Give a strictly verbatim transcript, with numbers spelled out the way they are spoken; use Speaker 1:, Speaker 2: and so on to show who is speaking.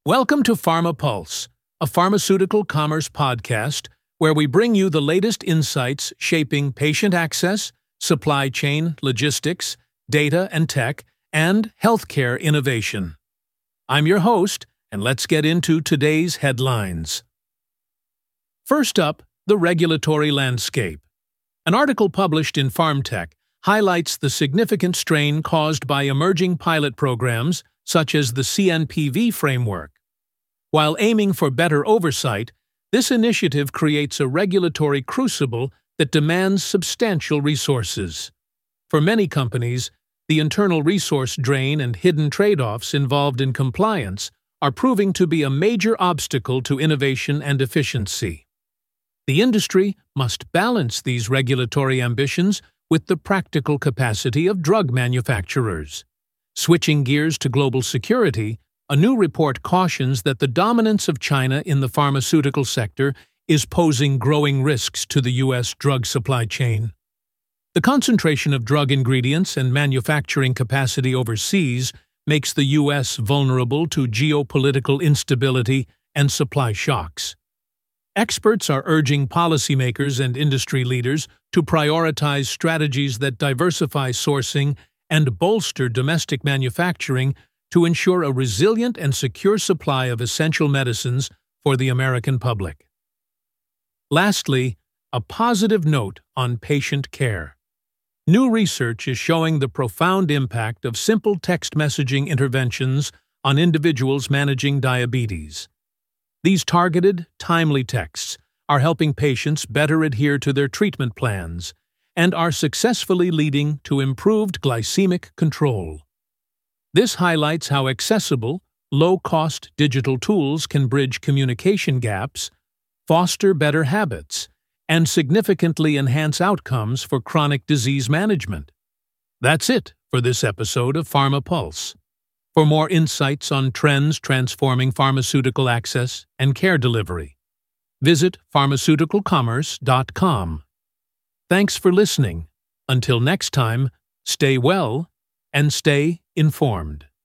Speaker 1: Welcome to Pharma Pulse, a pharmaceutical commerce podcast where we bring you the latest insights shaping patient access, supply chain, logistics, data and tech, and healthcare innovation. I'm your host, and let's get into today's headlines. First up, the regulatory landscape. An article published in PharmTech highlights the significant strain caused by emerging pilot programs such as the C N P V framework. While aiming for better oversight, this initiative creates a regulatory crucible that demands substantial resources. For many companies, the internal resource drain and hidden trade-offs involved in compliance are proving to be a major obstacle to innovation and efficiency. The industry must balance these regulatory ambitions with the practical capacity of drug manufacturers. Switching gears to global security, a new report cautions that the dominance of China in the pharmaceutical sector is posing growing risks to the U S drug supply chain. The concentration of drug ingredients and manufacturing capacity overseas makes the U S vulnerable to geopolitical instability and supply shocks. Experts are urging policymakers and industry leaders to prioritize strategies that diversify sourcing and bolster domestic manufacturing to ensure a resilient and secure supply of essential medicines for the American public. Lastly, a positive note on patient care. New research is showing the profound impact of simple text messaging interventions on individuals managing diabetes. These targeted, timely texts are helping patients better adhere to their treatment plans and are successfully leading to improved glycemic control. This highlights how accessible, low-cost digital tools can bridge communication gaps, foster better habits, and significantly enhance outcomes for chronic disease management. That's it for this episode of Pharma Pulse. For more insights on trends transforming pharmaceutical access and care delivery, visit pharmaceutical commerce dot com. Thanks for listening. Until next time, stay well and stay informed.